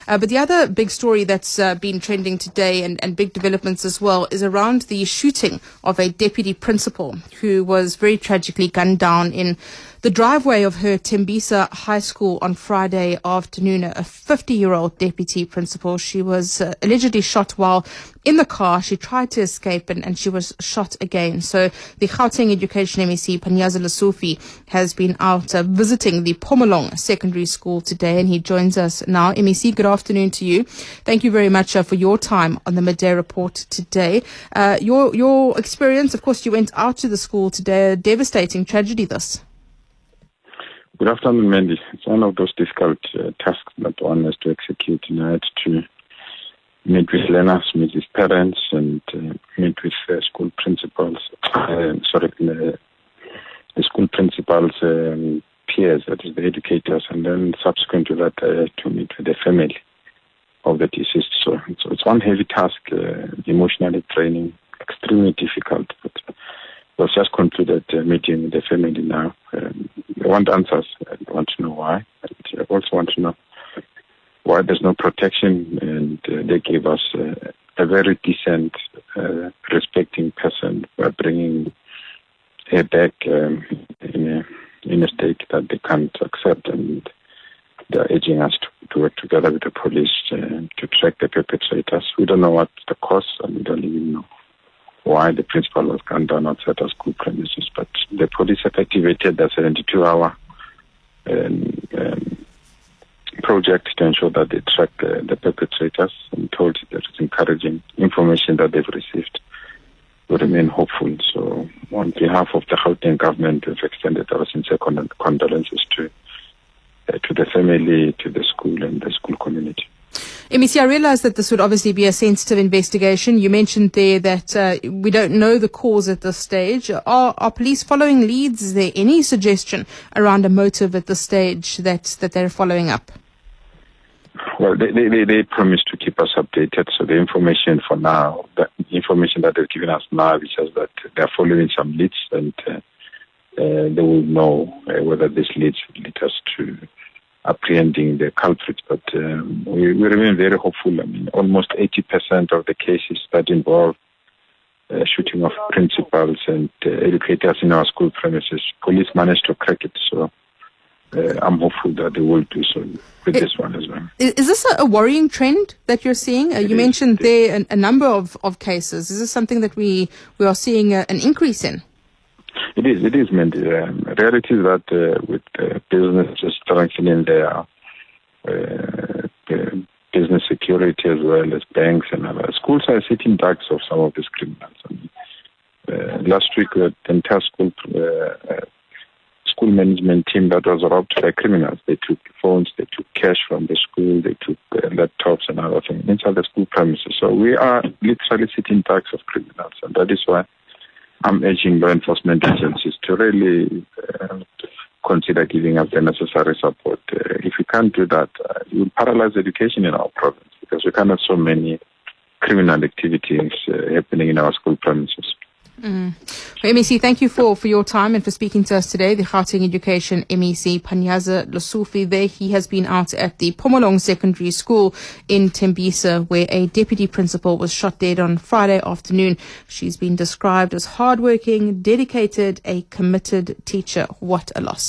But the other big story that's been trending today and big developments as well is around the shooting of a deputy principal who was very tragically gunned down in the driveway of her Tembisa High School on Friday afternoon. A 50-year-old deputy principal. She was allegedly shot while in the car. She tried to escape and she was shot again. So the Gauteng Education MEC, Panyaza Lesufi, has been out visiting the Phomolong Secondary School today, and he joins us now. MEC, good afternoon to you. Thank you very much for your time on the Midday Report today. Your experience, of course, you went out to the school today. A devastating tragedy, this. Good afternoon, Mandy. It's one of those difficult tasks that one has to execute. And I had to meet with learners, meet with parents, and meet with school principals. The school principals' peers, that is the educators, and then subsequent to that, to meet with the family of the deceased. So it's one heavy task, emotionally draining, extremely difficult. But it was just concluded meeting with the family now. They want answers. They want to know why. And they also want to know why there's no protection. And they gave us a very decent, respecting person by bringing her back in a state that they can't accept. And they're urging us to work together with the police to track the perpetrators. We don't know what the cause, and we don't even know why the principal was gunned down outside our school premises. But the police have activated the 72-hour project to ensure that they track the perpetrators, and told that it's encouraging information that they've received. We remain hopeful. So on behalf of the Gauteng government, we've extended our sincere condolences to the family, to the school and the school community. MEC, I realize that this would obviously be a sensitive investigation. You mentioned there that we don't know the cause at this stage. Are police following leads? Is there any suggestion around a motive at this stage that they're following up? Well, they promised to keep us updated. So the information for now, the information that they've given us now is just that they're following some leads, and they will know whether this lead us to apprehending the culprits. But we remain very hopeful. I mean, almost 80% of the cases that involve shooting of principals and educators in our school premises, police managed to crack it. So I'm hopeful that they will do so with this one as well. Is this a worrying trend that you're seeing? You mentioned there a number of cases. Is this something that we are seeing an increase in? It is, Mandy. Reality is that with businesses strengthening their business security as well as banks and other schools are sitting ducks of some of these criminals. Last week, the entire school management team that was robbed by criminals. They took phones, they took cash from the school, they took laptops and other things inside the school premises. So we are literally sitting ducks of criminals, and that is why I'm urging law enforcement agencies to really consider giving us the necessary support. If we can't do that, it will paralyze education in our province, because we can't have so many criminal activities happening in our school premises. MEC, thank you for your time and for speaking to us today. The Gauteng Education MEC, Panyaza Lesufi, there. He has been out at the Phomolong Secondary School in Tembisa, where a deputy principal was shot dead on Friday afternoon. She's been described as hardworking, dedicated, a committed teacher. What a loss.